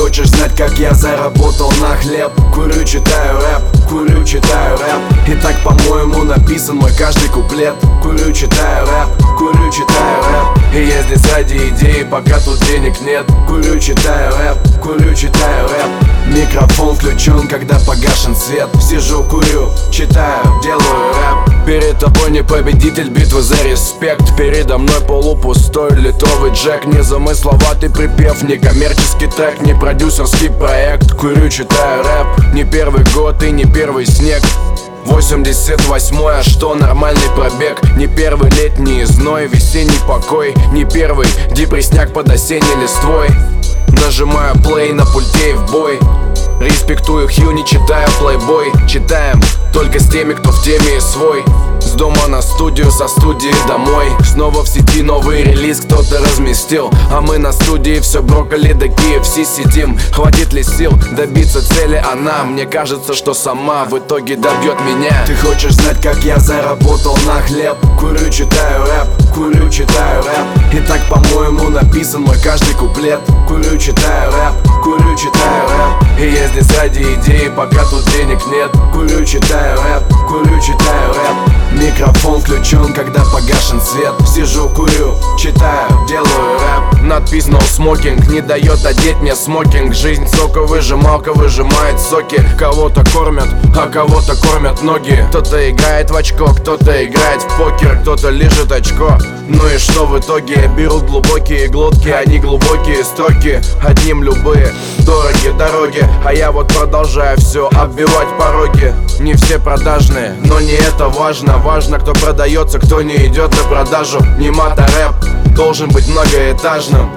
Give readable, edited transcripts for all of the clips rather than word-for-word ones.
хочешь знать, как я заработал на хлеб? Курю, читаю рэп, курю, читаю рэп. И так, по-моему, написан мой каждый куплет. Курю, читаю рэп, курю, читаю рэп. И я здесь ради идеи, пока тут денег нет. Курю, читаю рэп, курю, читаю рэп. Микрофон включен, когда погашен свет. Сижу, курю, читаю, делаю рэп. Перед тобой не победитель битвы за респект. Передо мной полупустой литровый джек. Незамысловатый припев, не коммерческий трек, не продюсерский проект. Курю, читаю рэп, не первый год и не первый снег. 88-й, а что нормальный пробег? Не первый летний зной, весенний покой. Не первый депресняк под осенней листвой. Нажимаю плей на пульте и в бой. Респектую Хью, не читаю плейбой. Читаем только с теми, кто в теме и свой. С дома на студию, со студии домой. Снова в сети новый релиз кто-то разместил. А мы на студии все брокколи да KFC сидим. Хватит ли сил добиться цели она? Мне кажется, что сама в итоге добьет меня. Ты хочешь знать, как я заработал на хлеб? Курю, читаю рэп, курю, читаю рэп. И так, по-моему, написан мой каждый куплет. Курю, читаю рэп, курю, читаю рэп. И я здесь ради идеи, пока тут денег нет. Курю, читаю рэп, курю, читаю рэп. Микрофон включен, когда погашен свет. Сижу, курю, читаю, делаю рэп. Надпись no smoking не дает одеть мне смокинг. Жизнь соковыжималка выжимает соки. Кого-то кормят, а кого-то кормят ноги. Кто-то играет в очко, кто-то играет в покер, кто-то лежит очко. Ну и что в итоге? Берут глубокие глотки, они глубокие строки. Одним любые дороги дороги. А я вот продолжаю все оббивать пороги. Не все продажные, но не это важно. Важно, кто продается, кто не идет на продажу. Не мат, а рэп должен быть многоэтажным.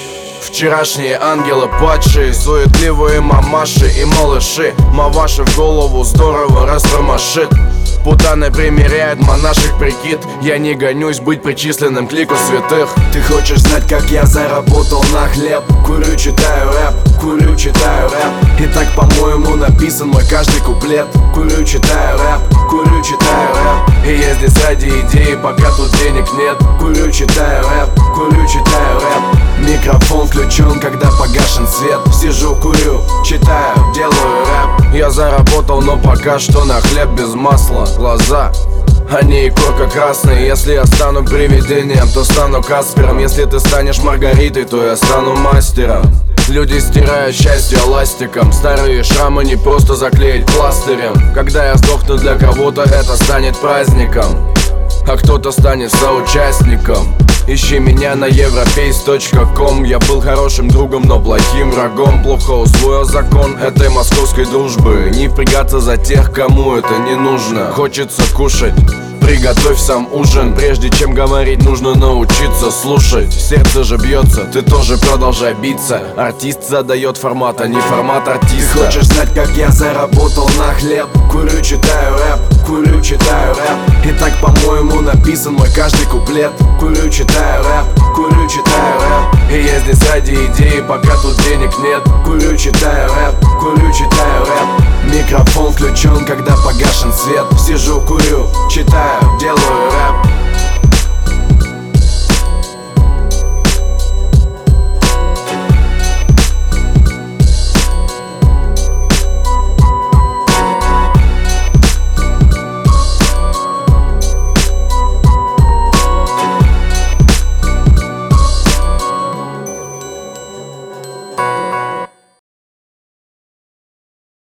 Вчерашние ангелы падшие, суетливые мамаши и малыши. Маваши в голову здорово растормошит. Путаны примеряют монашек прикид. Я не гонюсь быть причисленным к лику святых. Ты хочешь знать, как я заработал на хлеб? Курю, читаю рэп, курю, читаю рэп. И так, по-моему, написан мой каждый куплет. Курю, читаю рэп, курю, читаю рэп. И я здесь ради идеи, пока тут денег нет. Курю, читаю рэп, курю, читаю рэп. Микрофон включен, когда погашен свет. Сижу, курю, читаю, делаю рэп. Я заработал, но пока что на хлеб без масла. Глаза, они и корка красные. Если я стану привидением, то стану Каспером. Если ты станешь Маргаритой, то я стану мастером. Люди стирают счастье ластиком. Старые шрамы не просто заклеить пластырем. Когда я сдохну, для кого-то это станет праздником, а кто-то станет соучастником. Ищи меня на европейс.ком. Я был хорошим другом, но плохим врагом. Плохо усвоил закон этой московской дружбы. Не впрягаться за тех, кому это не нужно. Хочется кушать, приготовь сам ужин. Прежде чем говорить, нужно научиться слушать. Сердце же бьется, ты тоже продолжай биться. Артист задает формат, а не формат артиста. Ты хочешь знать, как я заработал на хлеб? Курю, читаю рэп, курю, читаю рэп. И так, по-моему, написан мой каждый куплет. Курю, читаю рэп, курю, читаю рэп. И я здесь ради идеи, пока тут денег нет. Курю, читаю рэп, курю, читаю рэп. Микрофон включен, когда погашен свет. Сижу, курю, читаю, делаю рэп.